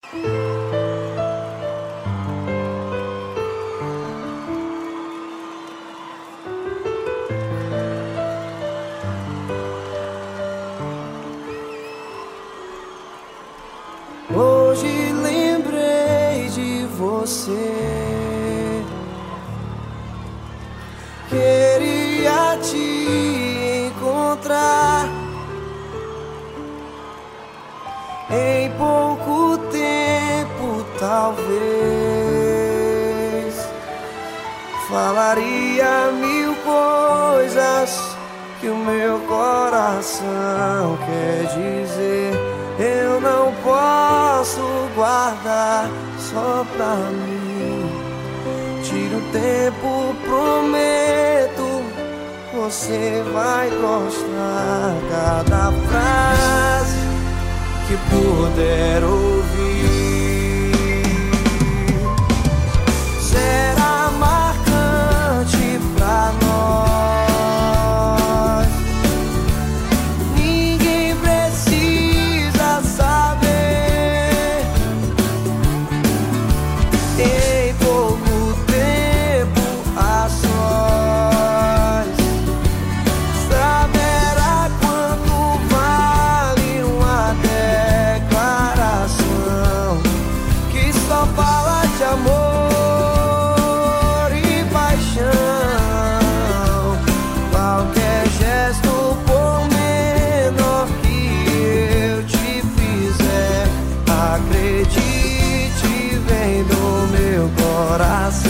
Hoje lembrei de você, queria te encontrar. Em pouco tempo talvez falaria mil coisas que o meu coração quer dizer. Eu não posso guardar só pra mim. Tira o tempo, prometo, você vai gostar. Cada frase que puder ouvir será marcante pra nós. Ninguém precisa saber. Em pouco tempo a sós saberá quanto vale uma declaração que só fala de amor e paixão. Qualquer gesto, por menor que eu te fizer, acredite, vem do meu coração.